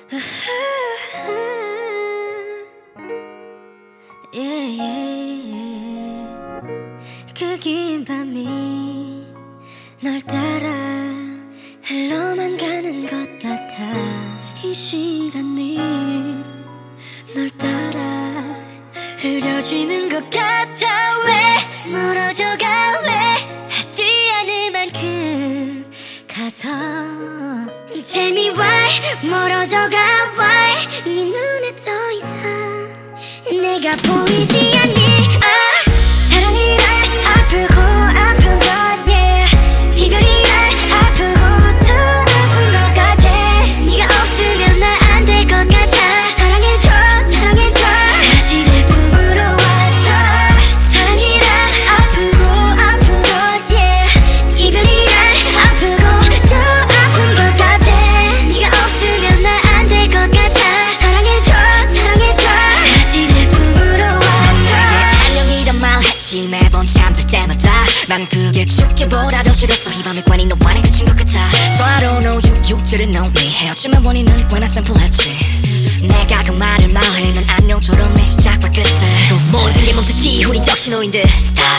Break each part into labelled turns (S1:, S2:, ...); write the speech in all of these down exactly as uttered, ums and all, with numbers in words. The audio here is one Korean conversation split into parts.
S1: yeah, yeah. 그 긴 밤이 널 따라 흘러만 가는 것 같아. 이 시간이 널 따라 흐려지는 것 같아. 왜 멀어져가, 왜 닿지 않을 만큼 가서 Tell me why 멀어져가, why 네 눈에 더 이상 내가 보이지 않니. 아, 사랑이란 아프고 아픈 것, yeah. 이별이란 아프고 더 아픈 것 같아. 네가 없으면 나 안 될 것 같아. 사랑해줘, 사랑해줘, 다시 내 품으로 와줘. 사랑이란 아프고 아픈 것, yeah. 이별이란 아프고 더 아픈 것 같아. 네가 없으면 나 안 될 것 같아. 사랑해줘, 사랑해줘, 다시 내 품으로 와줘. 안녕이란 말 했지 매번 잠들 때마다. 난 그게 죽기보다 더 싫었어. 이 밤의 관이 너와 내 그친 것 같아. So I don't know you, you didn't know me. 헤어짐의 원인은 꽤나 심플했지. 내가 그 말을 말해 넌 안녕처럼 내 시작과 끝에 또 뭘 틀림없었지. 우린 적시 노인들 Stop.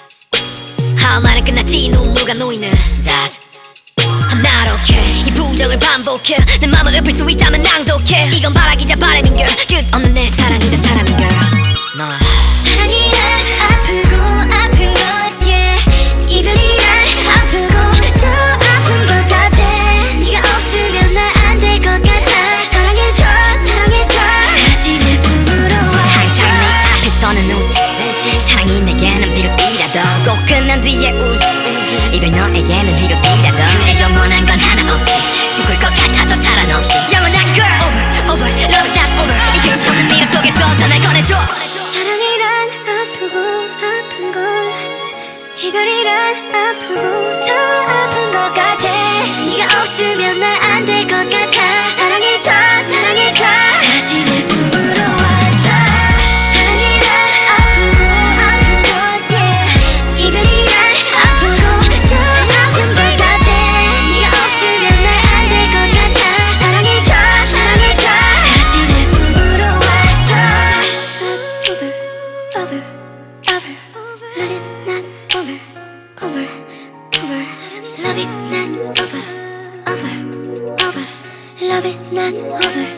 S1: 할 말은 끝났지. 눈물과 노이는 That I'm not okay. 이 부정을 반복해. 내 맘을 읊을 수 있다면 낭독해. 이건 바라기자 바람인 girl. 끝없는 내 사랑이자 사람인 girl. 너 사랑이란 아프고 아픈 것, yeah. 이별이란 아프고 더 아픈 것 같아. 네가 없으면 나 안 될 것 같아. 사랑해줘, 사랑해줘, 다시 내 품으로 와줘. 앞에서는 웃지. 사랑이 내게는 비극이라도 꼭 끝난 뒤에 울지. 이별 너에게는 희극이라도 내 영원한 건 하나 없지. 죽을 것 같았던 사랑 없이 영원한 girl. Over, over, love is not over. 이 끝없는 미련 속에서 날 꺼내줘. 사랑이란 아프고 아픈 것, 이별이란 아프고 더 아픈 것 같아. 네가 없으면 나 안 될 것 같아. 사랑해줘, 사랑해줘, 다시 내 품으로 와줘. 사랑이란 아프고 아픈 것, yeah. 이별이란 아프고 더 아픈 것 같아. 네가 없으면 나 안 될 것 같아. 사랑해줘, 사랑해줘, 다시 내 품으로 와줘. Over, over, over. Love is not over, over, over. Love is not over, over, over. Love is not over.